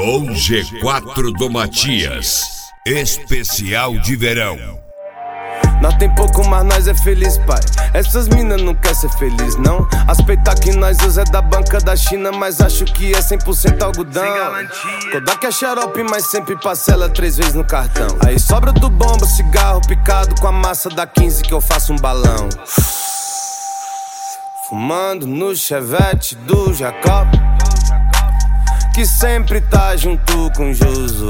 Com G4 do Matias, especial de verão. Nós tem pouco, mas nós é feliz, pai. Essas minas não quer ser feliz, não. As peita que nós usa é da banca da China, mas acho que é 100% algodão. Kodak é xarope, mas sempre parcela 3 vezes no cartão. Aí sobra do bomba, cigarro picado com a massa da 15 que eu faço um balão. Fumando no Chevette do Jacob, que sempre tá junto com Josué.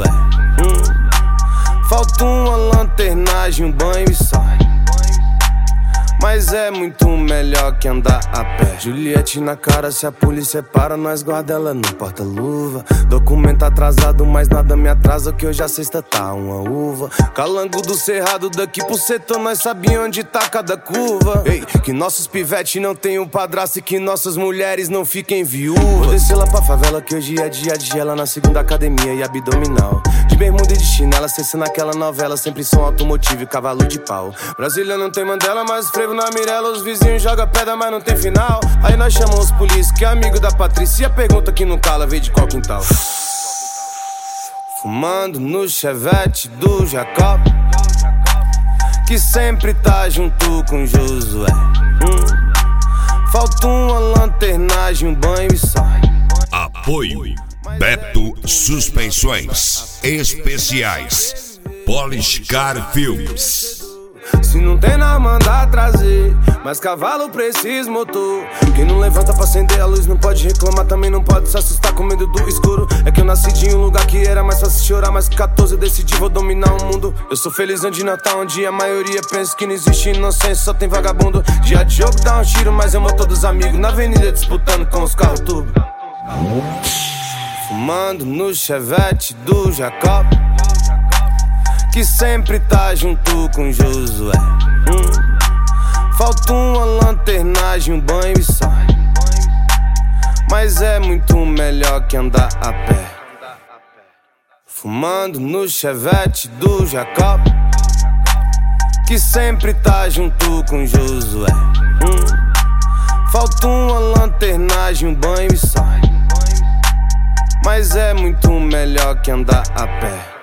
Falta uma lanternagem, um banho e sai. Mas é muito melhor que andar a pé. Juliette na cara, se a polícia para, nós guarda ela no porta-luva. Documento atrasado, mas nada me atrasa, que hoje a sexta tá uma uva. Calango do cerrado, daqui pro setor, nós sabia onde tá cada curva. Ei, que nossos pivetes não tenham padrasto e que nossas mulheres não fiquem viúvas. Vou descer lá pra favela, que hoje é dia de ela na segunda academia e abdominal. De bermuda e de chinela, cessa naquela novela, sempre som automotivo e cavalo de pau. Brasília não tem Mandela, mas frevo na Mirella, os vizinhos jogam pedra, mas não tem final. Aí nós chamamos os polícia, que é amigo da Patrícia, e a pergunta que não cala veio de qual quintal. Fumando no Chevette do Jacob, que sempre tá junto com Josué. Falta uma lanternagem, um banho e sai. Apoio Beto Suspensões Especiais, Polishcar Filmes. Se não tem nada, mandar trazer, mas cavalo precisa motor. Quem não levanta pra acender a luz não pode reclamar, também não pode se assustar com medo do escuro. É que eu nasci de um lugar que era mais fácil chorar, mas com 14 eu decidi vou dominar o mundo. Eu sou felizão de Natal, onde a maioria pensa que não existe inocência, só tem vagabundo. Dia de jogo dá um tiro, mas eu moro todos amigos na avenida disputando com os carros turbo. Fumando no Chevette do Jacob, que sempre tá junto com Josué. Falta uma lanternagem, um banho e sai. Mas é muito melhor que andar a pé. Fumando no Chevette do Jacob, que sempre tá junto com Josué. Falta uma lanternagem, um banho e sai. Mas é muito melhor que andar a pé.